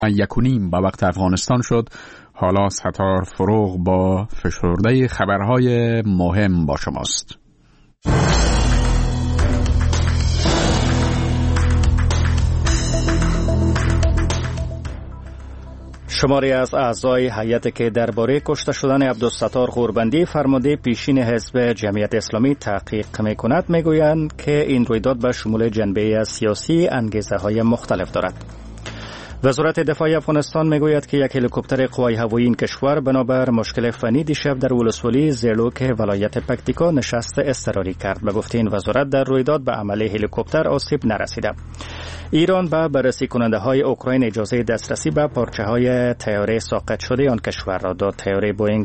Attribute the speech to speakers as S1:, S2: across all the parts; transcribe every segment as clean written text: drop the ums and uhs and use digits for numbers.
S1: 1:30 به وقت افغانستان شد. حالا ستار فروغ با فشرده خبرهای مهم با شماست.
S2: شماری از اعضای هیئتی که درباره کشته شدن عبدالستار غوربندی فرمانده پیشین حزب جمعیت اسلامی تحقیق می‌کند میگویند که این رویداد به شمول جنبه سیاسی انگیزه‌های مختلف دارد. وزارت دفاع افغانستان میگوید که یک هلیکوپتر قوای هوایی این کشور بنابر مشکل فنی دیشب در ولسوالی زیرلوک ولایت پکتیکا نشست اضطراری کرد. به گفته این وزارت در رویداد به عمله هلیکوپتر آسیب نرسیده. ایران به بررسی کننده های اوکراین اجازه دسترسی به پارچه های طیاره ساقط شده آن کشور را داد. طیاره بوئینگ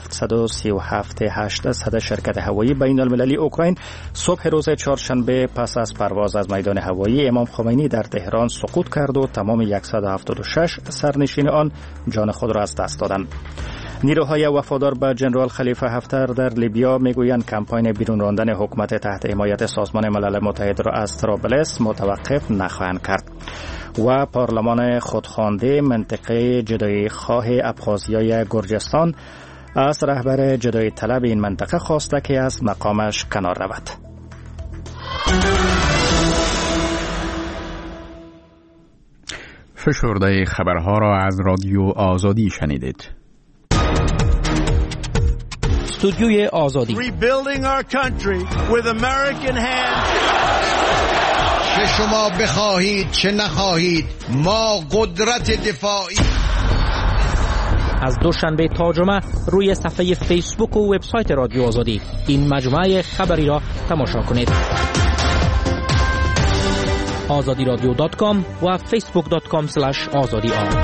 S2: 737-800 شرکت هوایی بین المللی اوکراین صبح روز چهارشنبه پس از پرواز از میدان هوایی امام خمینی در تهران سقوط کرد و تمام 176 سرنشین آن جان خود را از دست دادند. نیروهای وفادار به جنرال خلیفه حفتر در لیبیا میگویند کمپاین بیرون راندن حکومت تحت حمایت سازمان ملل متحد را از طرابلس متوقف نخواهند کرد. و پارلمان خودخوانده منطقه جدایی خواه ابخازیای گرجستان از رهبر جدایی طلب این منطقه خواسته که از مقامش کنار رود.
S1: فشرده خبرها را از رادیو آزادی شنیدید.
S3: استودیوی آزادی.
S4: Rebuilding our country with American hands.
S5: چه شما بخواهید چه نخواهید ما قدرت دفاعی.
S3: از دوشنبه تا جمعه روی صفحه فیسبوک و وبسایت رادیو آزادی این مجموعه خبری را تماشا کنید. azadiradio.com و facebook.com/azadi.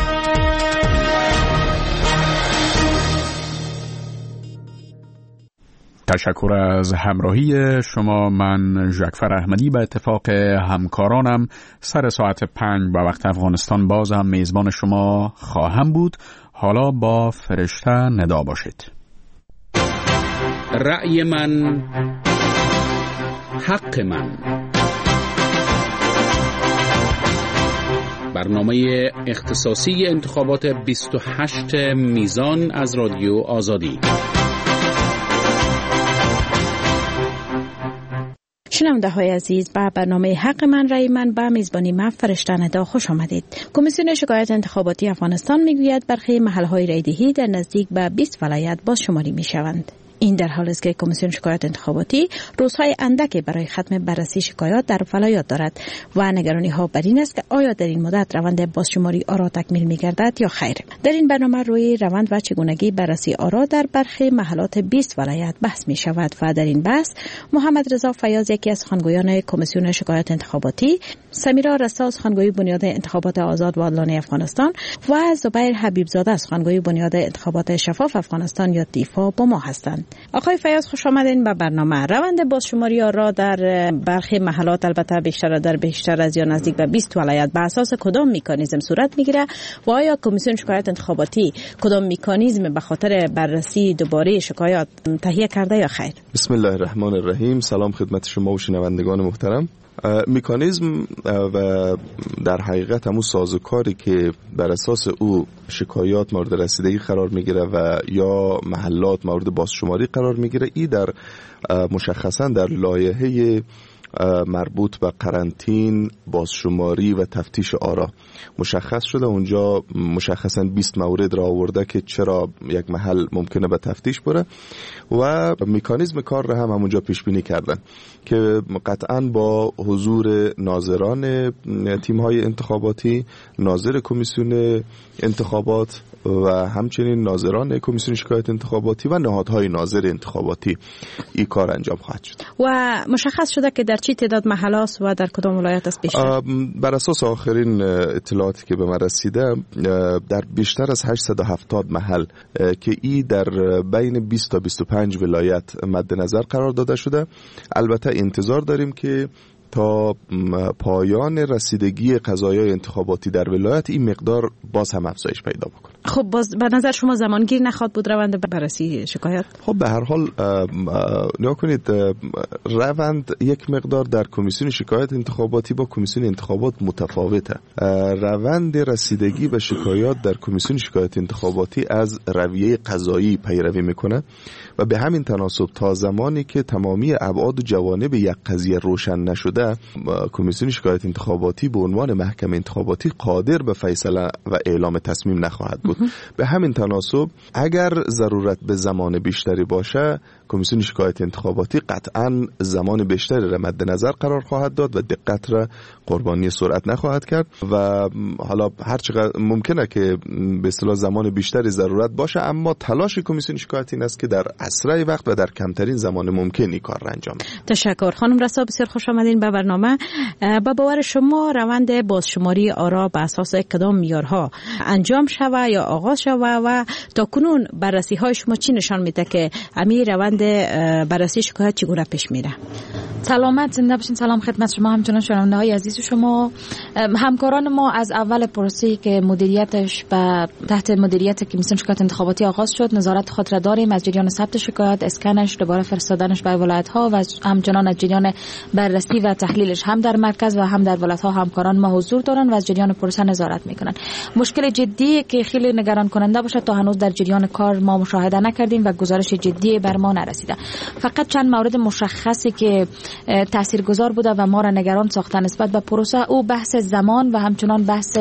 S1: تشکر از همراهی شما. من جعفر احمدی به اتفاق همکارانم سر ساعت 5 به وقت افغانستان باز هم میزبان شما خواهم بود. حالا با فرشته ندا باشید.
S6: رأی من حق من. برنامه اختصاصی انتخابات 28 میزان از رادیو آزادی.
S7: شنونده های عزیز، به برنامه حق من رأی من به میزبانی من فرشته ندا خوش آمدید. کمیسیون شکایت انتخاباتی افغانستان میگوید برخی محل‌های رایدهی در نزدیک به 20 ولایت بازشماری میشوند. این در حالی است که کمیسیون شکایت انتخاباتی روزهای اندکی برای ختم بررسی شکایات در ولایات دارد و نگرانی ها بر این است که آیا در این مدت روند بازشماری آرا تکمیل می‌گردد یا خیر. در این برنامه روی روند و چگونگی بررسی آرا در برخی محلات 20 ولایت بحث می شود و در این بحث محمد رضا فیاض یکی از سخنگویان کمیسیون شکایت انتخاباتی، سمیرا رسا سخنگوی بنیاد انتخابات آزاد و عادلانه افغانستان و زبیر حبیبزاده سخنگوی بنیاد انتخابات شفاف افغانستان یا دیفا با ما هستند. آقای فیاض خوش آمدین به برنامه. روند بازشماری آرا در برخی محلات البته بیشتر از یا نزدیک به 20 ولایت به اساس کدام مکانیزم صورت میگیره و آیا کمیسیون شکایت انتخاباتی کدام مکانیزم به خاطر بررسی دوباره شکایات تهیه کرده یا خیر؟
S8: بسم الله الرحمن الرحیم. سلام خدمت شما و شنوندگان محترم. مکانیزم و در حقیقت همون سازوکاری که بر اساس او شکایات مورد رسیدگی قرار میگیره و یا محلات مورد بازشماری قرار میگیره، ای در مشخصا در لایحه مربوط به قرنطین، بازشماری و تفتیش آرا مشخص شده. اونجا مشخصا 20 مورد را آورده که چرا یک محل ممکنه به تفتیش بره و مکانیزم کار را هم همونجا پیش بینی کردن که قطعا با حضور ناظران تیم‌های انتخاباتی، ناظر کمیسیون انتخابات و همچنین ناظران کمیسیون شکایت انتخاباتی و نهادهای ناظر انتخاباتی این کار انجام خواهد شد. و
S7: مشخص شده که در چه تعداد محل است و در کدام ولایت است بیشتر؟
S8: بر اساس آخرین اطلاعاتی که به من رسیده در بیشتر از 870 محل که ای در بین 20 تا 25 ولایت مد نظر قرار داده شده. البته انتظار داریم که تا پایان رسیدگی قضایای انتخاباتی در ولایت این مقدار باز هم افزایش پیدا بکنه.
S7: خب باز به نظر شما زمانگیر نخواهد بود روند بررسی شکایت؟
S8: خب به هر حال نگاه کنید، روند یک مقدار در کمیسیون شکایت انتخاباتی با کمیسیون انتخابات متفاوته. روند رسیدگی به شکایات در کمیسیون شکایت انتخاباتی از رویه قضایی پیروی میکنه و به همین تناسب تا زمانی که تمامی ابعاد و جوانب یک قضیه روشن نشده، کمیسیون شکایت انتخاباتی به عنوان محکمه انتخاباتی قادر به فیصله و اعلام تصمیم نخواهد بود. به همین تناسب اگر ضرورت به زمان بیشتری باشه، کمیسیون شکایت انتخاباتی قطعاً زمان بیشتری را مد نظر قرار خواهد داد و دقت را قربانی سرعت نخواهد کرد و حالا هر چقدر ممکنه که به اصطلاح زمان بیشتری ضرورت باشه، اما تلاش کمیسیون شکایت این است که در اسرع وقت و در کمترین زمان ممکنی کار را انجام بده.
S7: تشکر خانم رسا، بسیار خوش آمدین به برنامه. با باور شما روند بازشماری آرا به اساس کدام معیارها انجام شوه یا آغاز شوه و تا کنون بررسی های شما چی نشان میده که امیر روند بررسی شکایت چگونه پیش میره؟
S9: سلامت، زنده باشین. سلام خدمت شما، همچنان شنونده های عزیز شما. همکاران ما از اول پروسه‌ای که مدیریتش به تحت مدیریت کمیسیون شکایت انتخاباتی آغاز شد نظارت خود را داریم، از جریان ثبت شکایت، اسکنش، دوباره فرستادنش به ولایت ها و همچنان از جریان بررسی و تحلیلش هم در مرکز و هم در ولایت ها همکاران ما حضور دارن و از جریان پروسه نظارت میکنن. مشکل جدی که خیلی نگران کننده باشه تا هنوز در جریان کار ما مشاهده نکردیم و گزارش جدی بر ما نرسیده. فقط چند مورد مشخصی که تاثیرگذار بوده و ما را نگران ساخته نسبت به پروسه، او بحث زمان و همچنان بحث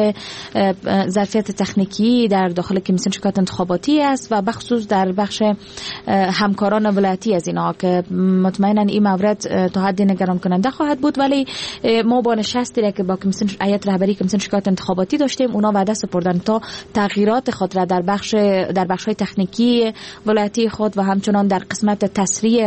S9: ظرفیت تکنیکی در داخل کمیسیون شکایت انتخاباتی است و بخصوص در بخش همکاران ولایتی از اینا که مطمئنا این مورد تا حدی نگران کننده خواهد بود. ولی ما با نشستی که با کمیسیون هیئت رهبری کمیسیون شکایت انتخاباتی داشتیم، اونا وعده سپردن تا تغییرات خود را در بخش‌های تکنیکی ولایتی خود و همچنان در قسمت تسریع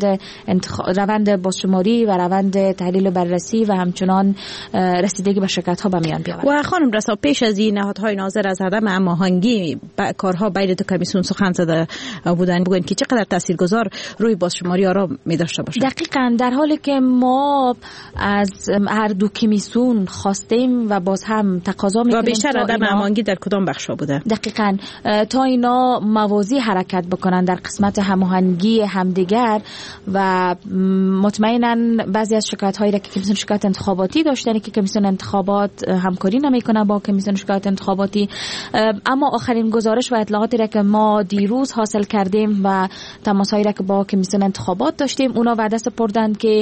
S9: روند بازشماری و روند تحلیل و بررسی و همچنان رسیدگی به شکایت ها به میان بیاورد.
S7: و خانم رسا، پیش از این نهادهای ناظر از عدم هماهنگی کارها بین دو کمیسیون سخن زده بودن، بگوین که چقدر تاثیرگذار روی بازشماری آرا می داشته باشه؟
S9: دقیقاً در حالی که ما از هر دو کمیسیون خواستیم و باز هم تقاضا می‌کنیم
S7: و بیشتر عدم هماهنگی در کدام بخشا بوده؟
S9: دقیقاً تا اینا موازی حرکت بکنن در قسمت هماهنگی همدیگر و مطمئناً بعضی از شکایت هایی را که کمیسیون شکایت انتخاباتی داشتن که کمیسیون انتخابات همکاری نمیکنه با کمیسیون شکایت انتخاباتی، اما آخرین گزارش و اطلاعاتی را که ما دیروز حاصل کردیم و تماس هایی را که با کمیسیون انتخابات داشتیم، اونا وعده سپردند که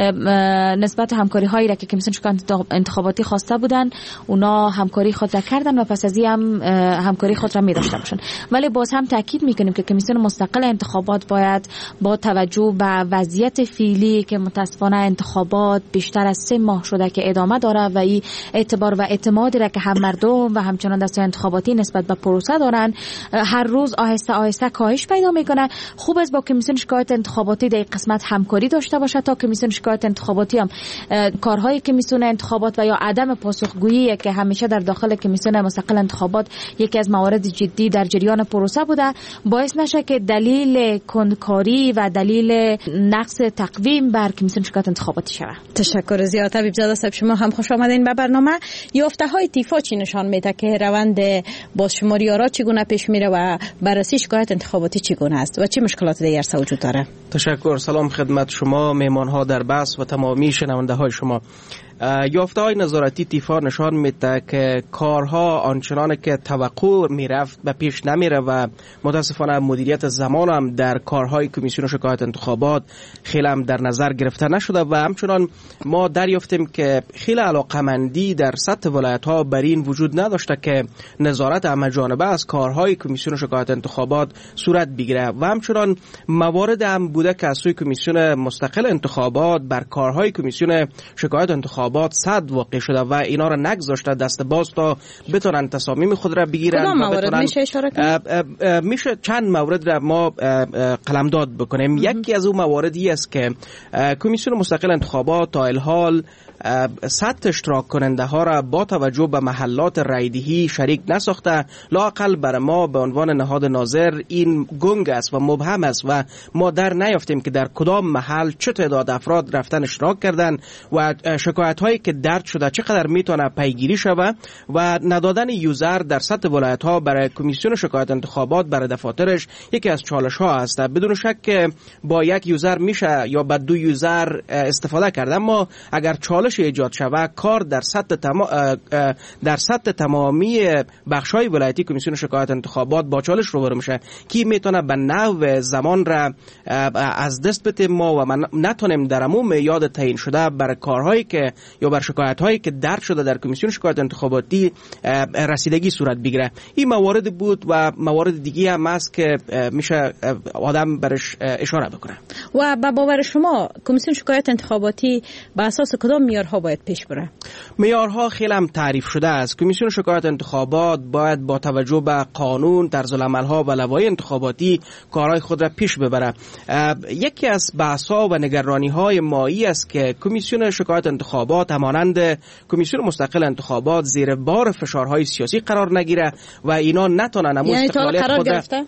S9: نسبت همکاری هایی را که کمیسیون شکایت انتخاباتی خواسته بودن اونا همکاری خود را کردن و پس از این هم همکاری خود را می داشته باشن. ولی باز هم تاکید میکنیم که کمیسیون مستقل انتخابات باید با توجه به وضعیت فعلی که متاسفانه انتخابات بیشتر از 3 ماه شده که ادامه داره و این اعتبار و اعتمادی را که هم مردم و همچنان دستگاه انتخاباتی نسبت به پروسه دارن هر روز آهسته آهسته کاهش پیدا میکنه. خوب است با کمیسیون شکایت انتخاباتی در قسمت همکاری داشته باشه تا کمیسیون شکایت انتخاباتی هم کارهای کمیسیون انتخابات و یا عدم پاسخگویی که همیشه در داخل کمیسیون مستقل انتخابات یکی از موارد جدی در جریان پروسه بوده باعث نشه که دلیل کندکاری و دلیل نقص تقویم بر کمیسیون شکایت انتخاباتی شود.
S7: تشکر زیاد. طبیب زاده صاحب، شما هم خوش آمدین به برنامه. یافته‌های تیفا چی نشان میده که روند بازشماری آرا چگونه پیش میره و بررسی شکایت انتخاباتی چگونه است و چه مشکلات دیگر وجود داره؟
S3: تشکر. سلام خدمت شما، مهمان‌ها در بحث و تمامی شنونده‌های شما. یافته‌های نظارتی تیفا نشان میده که کارها آنچنان که توقع میرفت به پیش نمیره و متاسفانه مدیریت زمان هم در کارهای کمیسیون شکایت انتخابات خیلی هم در نظر گرفته نشده و همچنان ما دریافتیم که خیلی علاقمندی در سطح ولایت‌ها بر این وجود نداشته که نظارت همه‌جانبه از کارهای کمیسیون شکایت انتخابات صورت بگیره و همچنان موارد هم بوده که از سوی کمیسیون مستقل انتخابات بر کارهای کمیسیون شکایت انتخابات صد واقع شده و اینا را نگذاشته دست باز تا بتونن تصامیم خود را بگیرن.
S7: کدام موارد میشه اشاره کنید؟
S3: میشه چند مورد را ما قلمداد بکنیم. یکی از اون مواردی است که کمیسیون مستقل انتخابات تا الحال سطح اشتراک کننده ها را با توجه به محلات رایدهی شریک نساخته. لااقل برای ما به عنوان نهاد ناظر این گنگ است و مبهم است و ما در نیافتیم که در کدام محل چه تعداد افراد رفتن اشتراک کردن و شکایت شکایت هایی که درج شده چقدر میتونه پیگیری شوه و ندادن یوزر در سطح ولایت ها برای کمیسیون شکایت انتخابات برای دفاترش یکی از چالش ها است. بدون شک با یک یوزر میشه یا با 2 یوزر استفاده کرد، اما اگر چالش ایجاد شوه کار در سطح تمامی بخش‌های ولایتی کمیسیون شکایت انتخابات با چالش روبرو میشه که میتونه به نحو زمان را از دست بده ما و من نتونیم در عموم یاد تعیین شده بر کارهایی که یا بر شکایت‌هایی که درج شده در کمیسیون شکایت انتخاباتی رسیدگی صورت بگیره. این موارد بود و موارد دیگه هم هست که میشه آدم برش اشاره بکنه.
S7: و به باور شما کمیسیون شکایت انتخاباتی به اساس کدام معیارها باید پیش بره؟
S3: معیارها خیلی هم تعریف شده است. کمیسیون شکایت انتخابات باید با توجه به قانون، طرزالعمل‌ها و لوایح انتخاباتی کارهای خود را پیش ببره. یکی از بحث‌ها و نگرانی‌های مایی است که کمیسیون شکایت انتخابات همانند کمیسیون مستقل انتخابات زیر بار فشارهای سیاسی قرار نگیره و اینا نتونن استقلالیت خود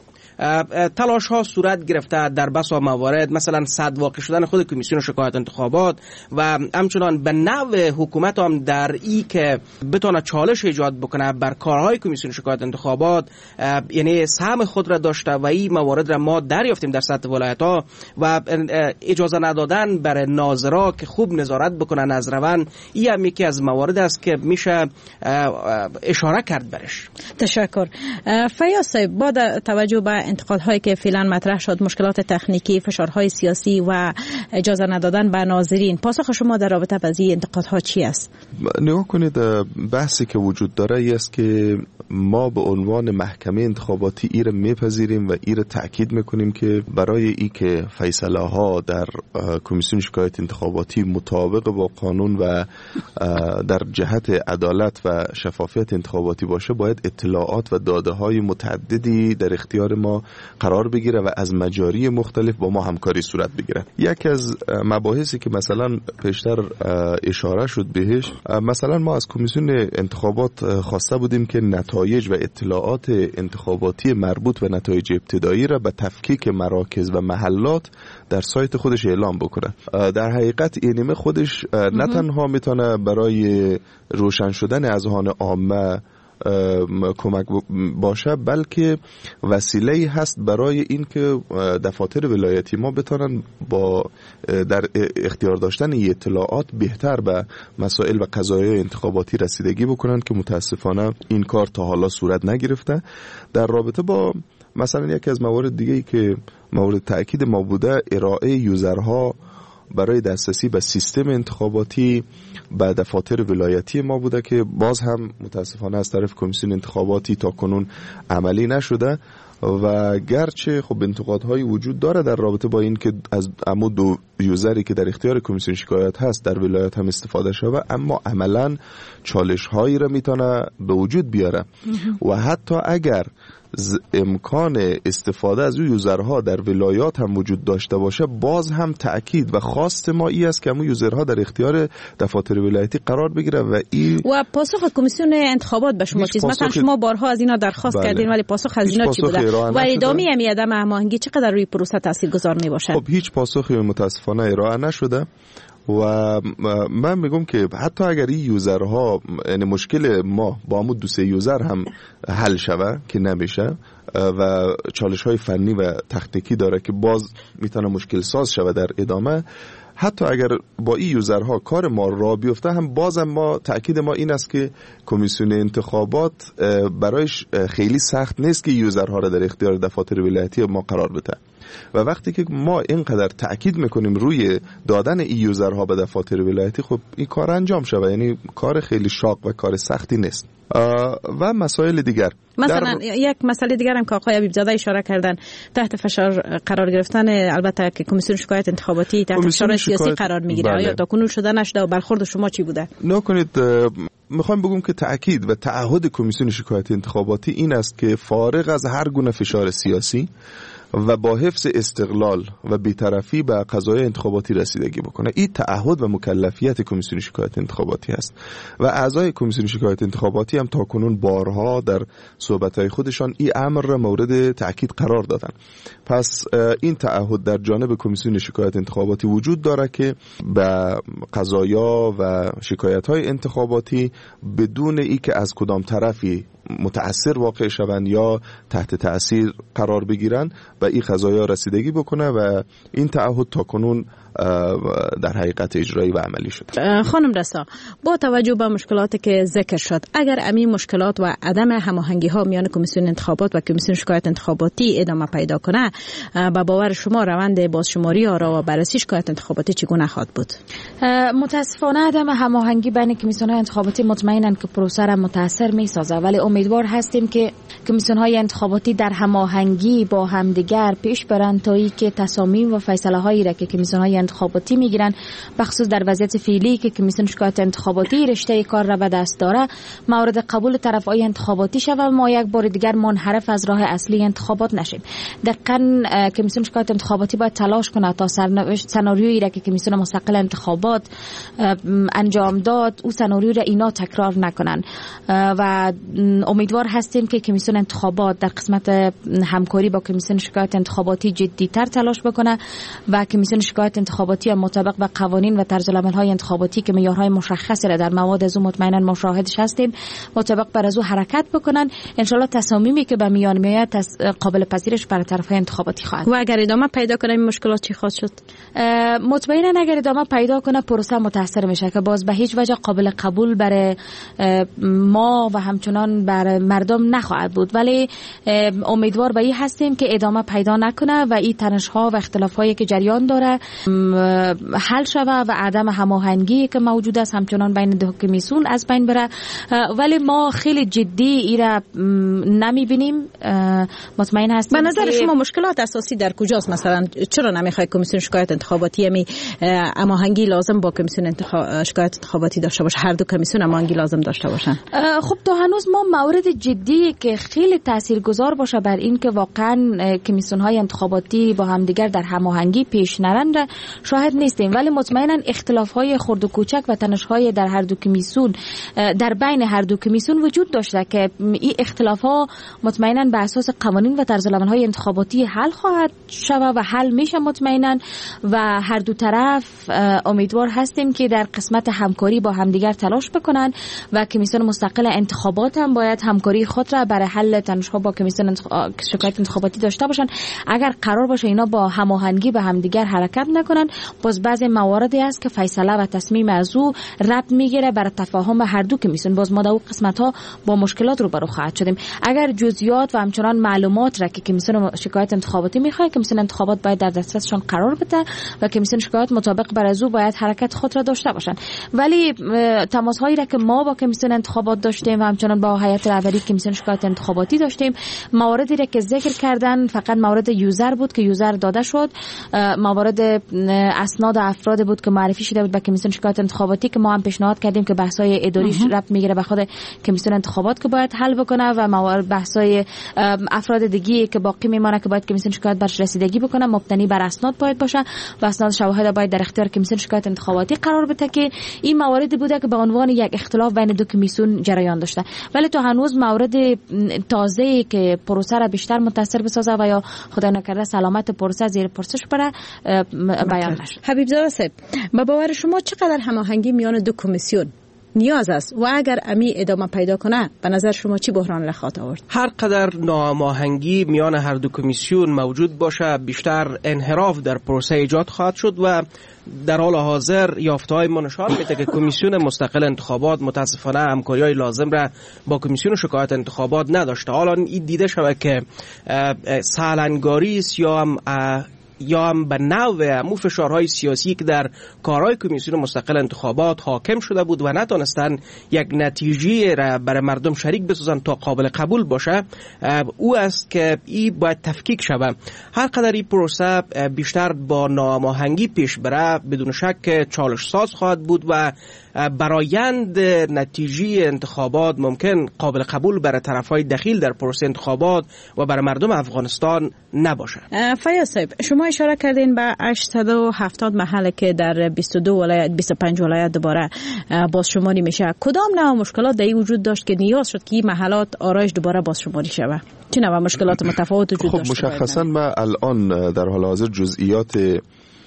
S3: تلاش ها صورت گرفته در بسا موارد، مثلا صد واقع شدن خود کمیسیون شکایت انتخابات و همچنان به نوع حکومت هم در ای که بتونه چالش ایجاد بکنه بر کارهای کمیسیون شکایت انتخابات، یعنی سهم خود را داشته و این موارد را ما دریافتیم در سطح ولایت ها و اجازه ندادن برای ناظرا که خوب نظارت بکنن از روند، این هم یکی از موارد است که میشه اشاره کرد برش.
S7: تشکر. فیاض صاحب، با توجه به انتقادهایی که فعلا مطرح شد، مشکلات تکنیکی، فشارهای سیاسی و اجازه ندادن به ناظرین، پاسخ شما در رابطه با این انتقادها چی است؟
S8: نگاه کنید، بحثی که وجود داره ای است که ما به عنوان محکمه انتخاباتی ایره میپذیریم و ایره تأکید میکنیم که برای ای که فیصله ها در کمیسیون شکایت انتخاباتی مطابق با قانون و در جهت عدالت و شفافیت انتخاباتی باشه، باید اطلاعات و داده های متعددی در اختیار ما قرار بگیره و از مجاری مختلف با ما همکاری صورت بگیره. یک از مباحثی که مثلا پیشتر اشاره شد بهش، مثلا ما از کمیسیون انتخابات خواسته بودیم که نتایج و اطلاعات انتخاباتی مربوط به نتایج ابتدایی را به تفکیک مراکز و محلات در سایت خودش اعلام بکنه. در حقیقت اینیمه خودش نه تنها میتونه برای روشن شدن اذهان عامه کمک باشه، بلکه وسیله‌ای هست برای این که دفاتر ولایتی ما بتونن با در اختیار داشتن اطلاعات بهتر به مسائل و قضایای انتخاباتی رسیدگی بکنن که متاسفانه این کار تا حالا صورت نگرفته. در رابطه با مثلا یکی از موارد دیگه‌ای که مورد تأکید ما بوده، ارائه یوزرها برای دسترسی به سیستم انتخاباتی به دفاتر ولایتی ما بوده که باز هم متاسفانه از طرف کمیسیون انتخاباتی تا کنون عملی نشده و گرچه خب انتقادهایی وجود داره در رابطه با این که از امو 2 یوزری که در اختیار کمیسیون شکایت هست در ولایت هم استفاده شده، اما عملا چالش هایی را میتونه به وجود بیاره و حتی اگر امکان استفاده از اون یوزرها در ولایات هم وجود داشته باشه، باز هم تأکید و خواست ما ای است که همون یوزرها در اختیار دفاتر ولایتی قرار بگیره و این
S7: و پاسخ کمیسیون انتخابات به شما چیز؟ مثلا شما بارها از اینا درخواست کردین ولی پاسخ از اینا چی بوده و ادامه هم عدم هماهنگی چقدر روی پروسه تاثیرگذار می باشه؟
S8: خب هیچ پاسخی متاسفانه ارائه نشده و من میگم که حتی اگر این یوزرها، یعنی مشکل ما با همون 2-3 یوزر هم حل شوه که نمیشه و چالش های فنی و تکنیکی داره که باز میتونه مشکل ساز شوه در ادامه، حتی اگر با این یوزرها کار ما را بیفته هم بازم ما تأکید ما این است که کمیسیون انتخابات برایش خیلی سخت نیست که یوزرها را در اختیار دفاتر ولایتی ما قرار بده و وقتی که ما اینقدر تأکید میکنیم روی دادن این یوزرها به دفاتر ولایتی، خب این کار انجام شود، یعنی کار خیلی شاق و کار سختی نیست. و مسائل دیگر،
S7: مثلا یک مسئله دیگر هم که آقای حبیبزاده اشاره کردن، تحت فشار قرار گرفتن، البته که کمیسیون شکایت انتخاباتی تحت فشار سیاسی قرار میگیره، آیا تا کنون شده نشده و برخورد شما چی بوده؟
S8: نکنید، میخوام بگم که تأکید و تعهد کمیسیون شکایت انتخاباتی این است که فارغ از هر گونه فشار سیاسی و با حفظ استقلال و بی‌طرفی به قضایای انتخاباتی رسیدگی بکنه. این تعهد و مکلفیت کمیسیون شکایت انتخاباتی است و اعضای کمیسیون شکایت انتخاباتی هم تاکنون بارها در صحبت‌های خودشان این امر را مورد تأکید قرار دادن. پس این تعهد در جانب کمیسیون شکایت انتخاباتی وجود داره که به قضایا و شکایت‌های انتخاباتی بدون اینکه از کدام طرفی متأثر واقع شوند یا تحت تأثیر قرار بگیرن به این قضایا رسیدگی بکنه و این تعهد تاکنون در حقیقت اجرایی و عملی شد.
S7: خانم رسا، با توجه به مشکلاتی که ذکر شد، اگر امی مشکلات و عدم هماهنگی ها میان کمیسیون انتخابات و کمیسیون شکایت انتخاباتی ادامه پیدا کنه، با باور شما روند بازشماری آرا و بررسی شکایت انتخاباتی چگونه خواهد بود؟
S9: متاسفانه عدم هماهنگی بین کمیسیون های انتخاباتی مطمئناً که پروسه را متاثر میسازه، ولی امیدوار هستیم که کمیسیون های انتخاباتی در هماهنگی با همدیگر پیش برند تا اینکه تصامیم و فیصله هایی را که کمیسیون های انتخاباتی میگیرن بخصوص در وضعیت فعلی که کمیسیون شکایت انتخاباتی رشته کار را به دست داره مورد قبول طرفهای انتخاباتی شود و ما یک بار دیگر منحرف از راه اصلی انتخابات نشیم. دقیقاً کمیسیون شکایت انتخاباتی باید تلاش کنه تا سناریویی را که کمیسیون مستقل انتخابات انجام داد او سناریو را اینا تکرار نکنن و امیدوار هستیم که کمیسیون انتخابات در قسمت همکاری با کمیسیون شکایت انتخاباتی جدی‌تر تلاش بکنه و کمیسیون شکایت انتخاباتی مطابق به قوانین و طرزالعمل‌های انتخاباتی که معیارهای مشخصی را در مواد از اون مطمئنا مشاهدش هستیم مطابق بر از او حرکت بکنن. ان شاء الله تصامیمی که به میان میاد قابل پذیرش برای طرف‌های انتخاباتی خواهد.
S7: و اگر ادامه پیدا کنه این مشکلات چی خواهد شد؟
S9: مطمئنا اگر ادامه پیدا کنه پروسه متاثر میشه که باز به هیچ وجه قابل قبول برای ما و همچنان برای مردم نخواهد بود، ولی امیدوار به این هستیم که ادامه پیدا نکنه و این تنش‌ها و اختلاف‌هایی که جریان داره حل شوه و عدم هماهنگی که موجود است همچنان بین دو کمیسیون از بین بره. ولی ما خیلی جدی ایرا نمیبینیم. مطمئن هستیم.
S7: به نظر شما مشکلات اساسی در کجاست؟ مثلا چرا نمیخواد کمیسیون شکایت انتخاباتی هماهنگی لازم با کمیسیون شکایت انتخاباتی داشته باشه؟ هر دو کمیسیون هماهنگی لازم داشته باشن.
S9: خب تا هنوز ما مورد جدی که خیلی تاثیرگذار باشه بر این که واقعا کمیسیون های انتخاباتی با همدیگر در هماهنگی پیش نرند شاهد نیستیم، ولی مطمئنا اختلاف های خرد و کوچک و تنش های در هر دو کمیسیون در بین هر دو کمیسیون وجود داشته که این اختلاف ها مطمئنا به اساس قوانین و طرزالعمل های انتخاباتی حل خواهد شود و حل میشه مطمئنا و هر دو طرف امیدوار هستیم که در قسمت همکاری با همدیگر تلاش بکنن و کمیسیون مستقل انتخابات هم باید همکاری خود را برای حل تنش ها با کمیسیون شکایت انتخاباتی داشته باشن. اگر قرار باشه اینا با هماهنگی به همدیگر حرکت نکنن باز بعضی مواردی است که فیصله و تصمیم از او رد میگیره برای تفاهم هر دو کمیسیون. باز ما در اون قسمت ها با مشکلات روبرو خواهد شدیم. اگر جزئیات و همچنان معلومات را که کمیسیون شکایت انتخاباتی میخواد کمیسیون انتخابات باید در دسترسشون قرار بده و کمیسیون شکایت مطابق بر از او باید حرکت خود را داشته باشن. ولی تماس هایی را که ما با کمیسیون انتخابات داشتیم و همچنان با هیئت رهبری کمیسیون شکایت انتخاباتی داشتیم مواردی را که ذکر کردن فقط مورد یوزر بود که یوزر داده شد، موارد اسناد افراد بود که معرفی شده بود به کمیسیون شکایت انتخاباتی که ما هم پیشنهاد کردیم که بحث‌های اداریش ربط میگیره به خود کمیسیون انتخابات که باید حل بکنه و موارد بحث‌های افراد دیگه که باقی میمونه که باید کمیسیون شکایت برش رسیدگی بکنه مبتنی بر اسناد باید باشه و اسناد شواهد باید در اختیار کمیسیون شکایت انتخاباتی قرار بده که این مواردی بوده که به عنوان یک اختلاف بین دو کمیسیون جریان داشته، ولی تا هنوز مورد تازه‌ای که پروسه را بیشتر متاثر بسازه و یا خدای نکرده سلامت پروسه زیر پرسش بره بیان نشد.
S7: حبیب زاده صاحب، با باور شما چقدر هماهنگی میان دو کمیسیون نیاز است و اگر امی ادامه پیدا کنه به نظر شما چی بحران را خواهد آورد؟
S3: هر قدر ناهماهنگی میان هر دو کمیسیون موجود باشه بیشتر انحراف در پروسه ایجاد خواهد شد و در حال حاضر یافته‌های ما نشان میده که کمیسیون مستقل انتخابات متاسفانه همکاری‌های لازم را با کمیسیون شکایت انتخابات نداشته. حالا این دیده شود که سالنگاری است یا هم به نوع مو فشارهای سیاسی که در کارهای کمیسیون مستقل انتخابات حاکم شده بود و نتونستن یک نتیجه را برای مردم شریک بسازن تا قابل قبول باشه او است که این باید تفکیک شود. هر قدر این پروسه بیشتر با ناهماهنگی پیش بره بدون شک چالش ساز خواهد بود و برایند نتیجه انتخابات ممکن قابل قبول برای طرفهای دخیل در پروسه انتخابات و برای مردم افغانستان نباشه.
S7: فیاض صاحب، شما اشاره کردین به 870 محل که در 22 ولایت 25 ولایت دوباره بازشماری میشه. کدام نوع مشکلات در این وجود داشت که نیاز شد که این محلات آرایش دوباره بازشماری شود؟ چه نوع مشکلات متفاوت وجود داشت؟
S8: خب مشخصا ما الان در حال حاضر جزئیات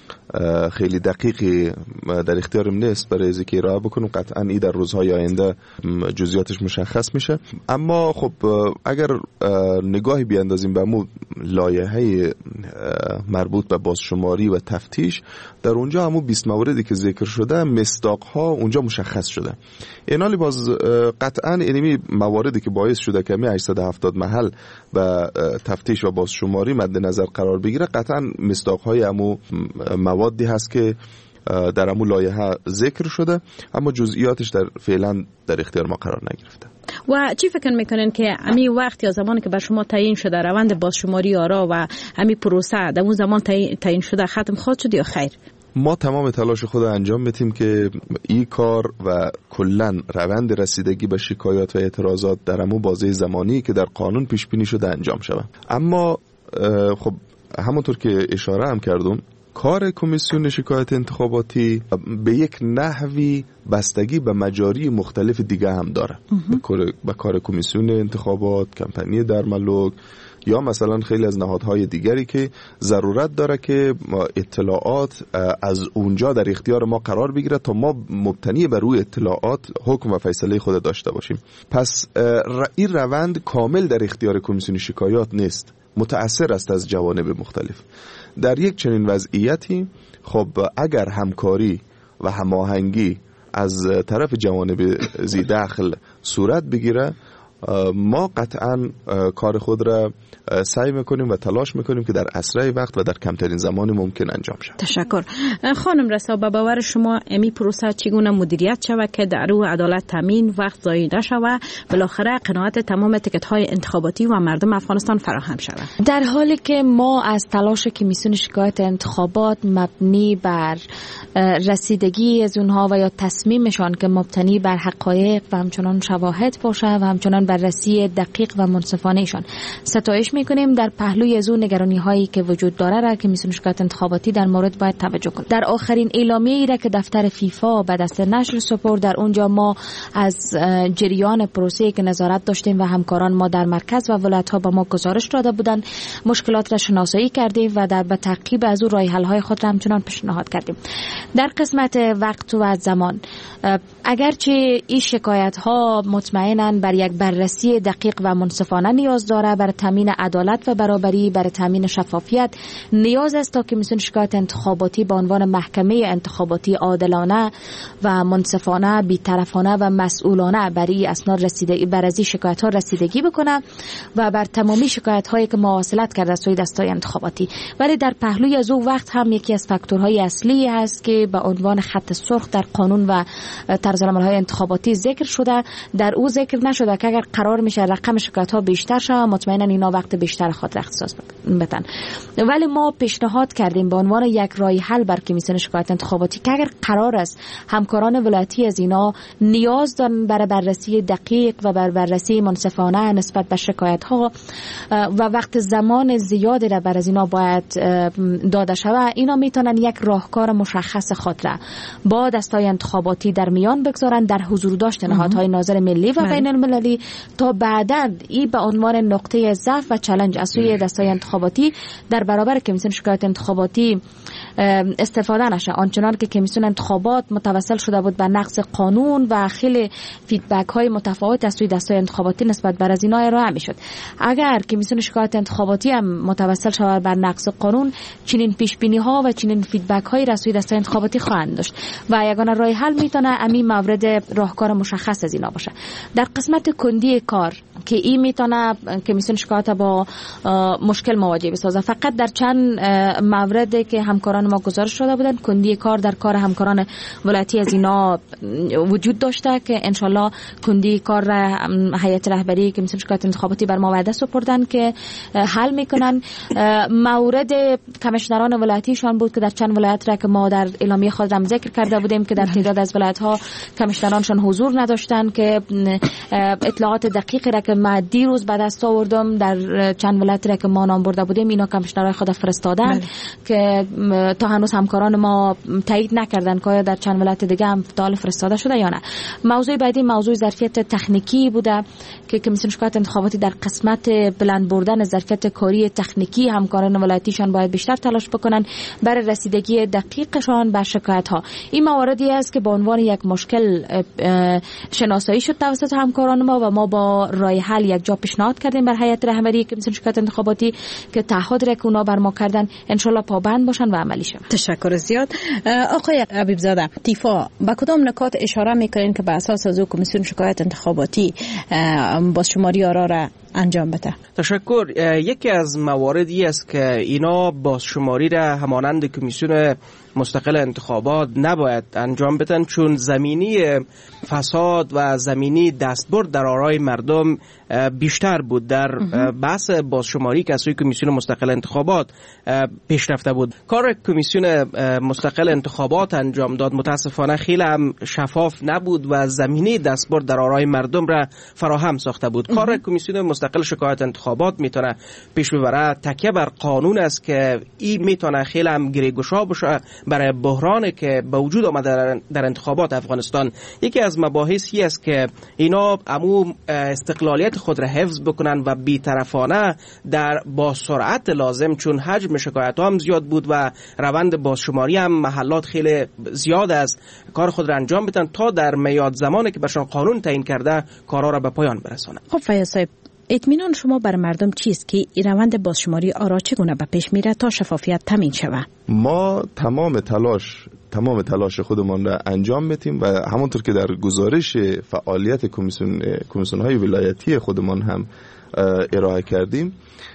S8: خیلی دقیقی در اختیارم نیست برای از اینکه ارائه بکنم. قطعا این در روزهای آینده جزئیاتش مشخص میشه. اما خب اگر نگاهی بیاندازیم به همون لایحه مربوط به بازشماری و تفتیش، در اونجا همون 20 موردی که ذکر شده مصداقها اونجا مشخص شده. اینالی باز قطعا اینمی مواردی که باعث شده که 870 محل و تفتیش و بازشماری مد نظر قرار بگیره، قطعا مصداقهای همون موادی هست که در همون لایحه ذکر شده، اما جزئیاتش در فعلا در اختیار ما قرار نگرفته.
S7: و چی فکر میکنین که امی وقت یا زمانی که بر شما تعیین شده روند بازشماری آرا و امی پروسه در اون زمان تعیین شده ختم خواهد شد یا خیر؟
S8: ما تمام تلاش خود انجام میدیم که این کار و کلن روند رسیدگی به شکایات و اعتراضات در همون بازه زمانی که در قانون پیش بینی شده انجام شود. اما خب همونطور که اشاره هم کردم، کار کمیسیون شکایت انتخاباتی به یک نحوی بستگی به مجاری مختلف دیگه هم داره. به کار کمیسیون انتخابات، کمپانی درملوک یا مثلا خیلی از نهادهای دیگری که ضرورت داره که اطلاعات از اونجا در اختیار ما قرار بگیره تا ما مبتنی بر روی اطلاعات حکم و فیصله خود داشته باشیم. پس این روند کامل در اختیار کمیسیون شکایات نیست، متأثر است از جوانب مختلف. در یک چنین وضعیتی خب اگر همکاری و هماهنگی از طرف جوانب ذی دخل صورت بگیره، ما قطعا کار خود را سعی میکنیم و تلاش میکنیم که در اسرع وقت و در کمترین زمان ممکن انجام شود.
S7: تشکر. خانم رسا، به باور شما امی پروسه چگونه مدیریت شود که در روی عدالت تامین، وقت ضایع نشود، بالاخره قناعت تمام تیکت های انتخاباتی و مردم افغانستان فراهم شود؟
S9: در حالی که ما از تلاش کمیسیون شکایت انتخابات مبنی بر رسیدگی از اونها و یا تصمیمشان که مبتنی بر حقایق و همچنان شواهد باشه و همچنان بررسی دقیق و منصفانهشان ستایش میکنیم، در پهلوی از اون نگرانی هایی که وجود داره را کمیسیون شکایت انتخاباتی در مورد باید توجه کنه. در آخرین اعلامیه ای را که دفتر فیفا به دست نشر سپرد، در اونجا ما از جریان پروسه‌ای که نظارت داشتیم و همکاران ما در مرکز و ولایت ها به ما گزارش داده بودند مشکلات را شناسایی کردیم و در تعقیب از اون راه حل های خود را همچنان پیشنهاد کردیم. در قسمت وقت و زمان، اگرچه این شکایت ها مطمئناً بر یک بررسی دقیق و منصفانه نیاز داره، بر تامین عدالت و برابری، بر تامین شفافیت نیاز است تا کمیسیون شکایت انتخاباتی به عنوان محکمه انتخاباتی عادلانه و منصفانه، بی‌طرفانه و مسئولانه برای اسناد رسیدگی بر از شکایت ها رسیدگی بکنه و بر تمامی شکایت هایی که مواصلت کرده سوی دستای انتخاباتی. ولی در پهلوی از او وقت هم یکی از فاکتورهای اصلی هست که به عنوان خط سرخ در قانون و طرز العمل‌های انتخاباتی ذکر شده. در او ذکر نشده که اگر قرار میشه رقم شکایت ها بیشتر شه، مطمئنا اینا وقت بیشتر خود را اختصاص بدن. ولی ما پیشنهاد کردیم به عنوان یک راه حل بر کمیسیون شکایت انتخاباتی که اگر قرار است همکاران ولایتی از اینا نیاز دارن برای بررسی دقیق و بر بررسی منصفانه نسبت به شکایت ها و وقت زمان زیادی را بر از اینا باید داده شود، اینا میتونن یک راهکار مشخص خود را با دستای انتخاباتی در میان بگذارن در حضور داشت نهادهای ناظر ملی و بین المللی تا بعداً این به عنوان نقطه ضعف و چالش از سوی دستای انتخاباتی در برابر کمیسیون شکایت انتخاباتی استفاده نشه. آنچنان که کمیسیون انتخابات متوسل شده بود به نقض قانون و خیلی فیدبک های متفاوت از سوی دستای انتخاباتی نسبت بر از اینا ارائه میشد. اگر کمیسیون شکایت انتخاباتی هم متوسل شود بر نقض قانون، چنین پیش بینی ها و چنین فیدبک های از سوی دستای انتخاباتی خواهند داشت و یگانه راه حل میتونه همین مورد راهکار مشخص از اینا باشه. در قسمت کندی کار که این میتونه کمیسیون شکایت با مشکل مواجه بسازه. فقط در چند مورد که همکاران ما گزارش شده بودن کندی کار در کار همکاران ولایتی از اینا وجود داشته که انشالله کندی کار را هیئت رهبری کمیسیون شکایت انتخاباتی بر ما وعده سپردن که حل میکنن. مورد کمیشنران ولایتیشان بود که در چند ولایت را که ما در اعلامیه خود هم ذکر کرده بودیم که در تعداد از ولایت ها کمیشنرانشان حضور نداشتن که اطلاعات دقیقی را که ما دیروز به دست آوردم در چند ولایت را که ما نام برده بودیم اینا کمیشنرای خود فرستادن که تا هنوز همکاران ما تایید نکردن که آیا در چند ولایت دیگه هم دال فرستاده شده یا نه. موضوع بعدی موضوع ظرفیت تکنیکی بوده که کمیسیون شکایت انتخاباتی در قسمت بلند بردن ظرفیت کاری تکنیکی همکاران ولایتیشان باید بیشتر تلاش بکنن برای رسیدگی دقیقشان به شکایت ها. این مواردی است که به عنوان یک مشکل شناسایی شد توسط همکاران ما و ما با راه حل یک جا پیشنهاد کردیم بر هیئت رهبری کمیسیون شکایت انتخاباتی که تعهد را که اونا بر ما کردن ان شاء الله پابند باشن و عملی شود.
S7: تشکر زیاد. آقای حبیب زاده، تیفا با کدام نکات اشاره میکنین که به اساس از کمیسیون شکایت انتخاباتی بازشماری آرا را انجام بده؟
S3: تشکر. یکی از مواردی است که اینا بازشماری را همانند کمیسیون مستقل انتخابات نباید انجام بدن چون زمینی فساد و زمینی دستبرد در آرای مردم بیشتر بود. در بحث بازشماری که از سوی کمیسیون مستقل انتخابات پیشرفته بود کار کمیسیون مستقل انتخابات انجام داد متاسفانه خیلی هم شفاف نبود و زمینی دستبرد در آرای مردم را فراهم ساخته بود. کار کمیسیون مستقل شکایت انتخابات میتونه پیش ببره تکیه بر قانون است که این میتونه خیلی هم گریگشا باشه برای بحرانی که به وجود آمده در انتخابات افغانستان. یکی از مباحثی است که اینا عموم استقلالیت خود را حفظ بکنن و بی‌طرفانه با سرعت لازم چون حجم شکایت هم زیاد بود و روند بازشماری هم محلات خیلی زیاد است کار خود را انجام بدن تا در میاد زمانی که برشان قانون تعیین کرده کارا را به پایان برسانند.
S7: خب فیاض صاحب، اطمینان شما بر مردم چیست که این روند بازشماری آرا چگونه به پیش میره تا شفافیت تامین شود؟
S8: ما تمام تلاش خودمان را انجام میدیم و همونطور که در گزارش فعالیت کمیسیون‌های ولایتی خودمان هم ارائه کردیم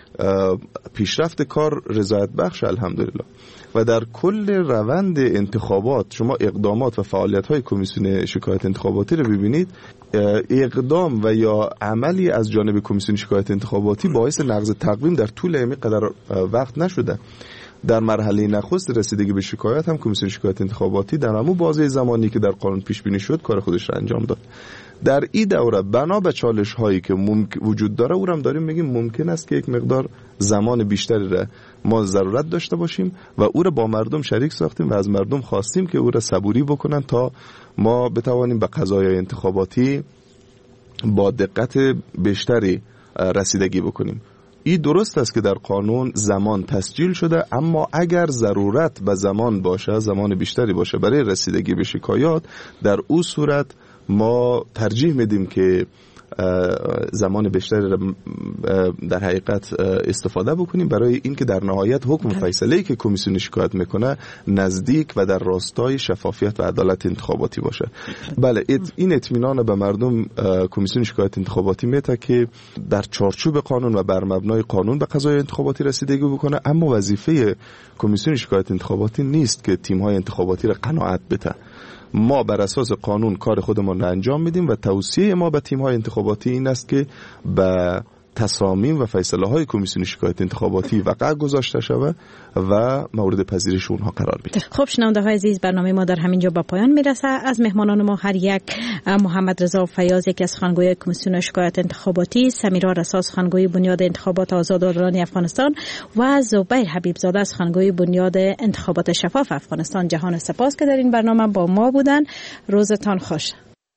S8: پیشرفت کار رضایت بخش الحمدلله و در کل روند انتخابات شما اقدامات و فعالیت‌های کمیسیون شکایت انتخاباتی رو ببینید اقدام و یا عملی از جانب کمیسیون شکایت انتخاباتی باعث نقض تقویم در طول اینقدر وقت نشده. در مرحله نخست رسیدگی به شکایت هم کمیسیون شکایت انتخاباتی در همون بازه زمانی که در قانون پیش بینی شد کار خودش را انجام داد. در این دوره بنا به چالش هایی که وجود داره او هم داریم میگیم ممکن است که یک مقدار زمان بیشتری را ما ضرورت داشته باشیم و او را با مردم شریک ساختیم و از مردم خواستیم که او را صبوری بکنن تا ما بتوانیم به قضایای انتخاباتی با دقت بیشتری رسیدگی بکنیم. این درست است که در قانون زمان تسجیل شده اما اگر ضرورت به زمان باشه زمان بیشتری باشه برای رسیدگی به شکایات در اون صورت ما ترجیح میدیم که زمان بیشتری در حقیقت استفاده بکنیم برای اینکه در نهایت حکم فیصله‌ای که کمیسیون شکایت میکنه نزدیک و در راستای شفافیت و عدالت انتخاباتی باشه. بله این اطمینان به مردم کمیسیون شکایت انتخاباتی میده که در چارچوب قانون و بر مبنای قانون به قضای انتخاباتی رسیدگی بکنه اما وظیفه کمیسیون شکایت انتخاباتی نیست که تیم‌های انتخاباتی را قناعت بده. ما بر اساس قانون کار خودمان را انجام میدیم و توصیه ما به تیم‌های انتخاباتی این است که به تصامیم و فیصله‌های کمیسیون شکایت انتخاباتی وقع گذاشته شود و مورد پذیرش اونها قرار بگیرد.
S7: خب شنونده‌های عزیز برنامه ما در همین جا به پایان میرسه. از مهمانان ما هر یک محمد رضا فیاض یکی از سخنگوی کمیسیون شکایت انتخاباتی، سمیرا رسا سخنگوی بنیاد انتخابات آزاد و عادلانه افغانستان و زبیر حبیب زاده سخنگوی بنیاد انتخابات شفاف افغانستان جهان سپاس که در این برنامه با ما بودن. روزتان خوش.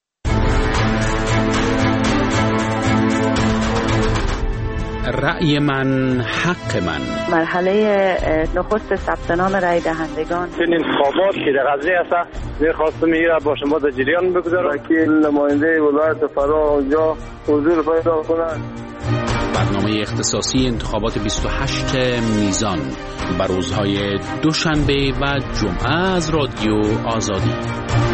S6: رأی من حق من.
S10: مرحله نخست ثبت نام رای دهندگان
S11: این انتخابات که در قضیه است می‌خواستم میره با شما در جریان بگذارم وکیل نماینده ولایت فرا اونجا حضور پیدا کنند.
S6: برنامه اختصاصی انتخابات 28 میزان بر روزهای دوشنبه و جمعه از رادیو آزادی.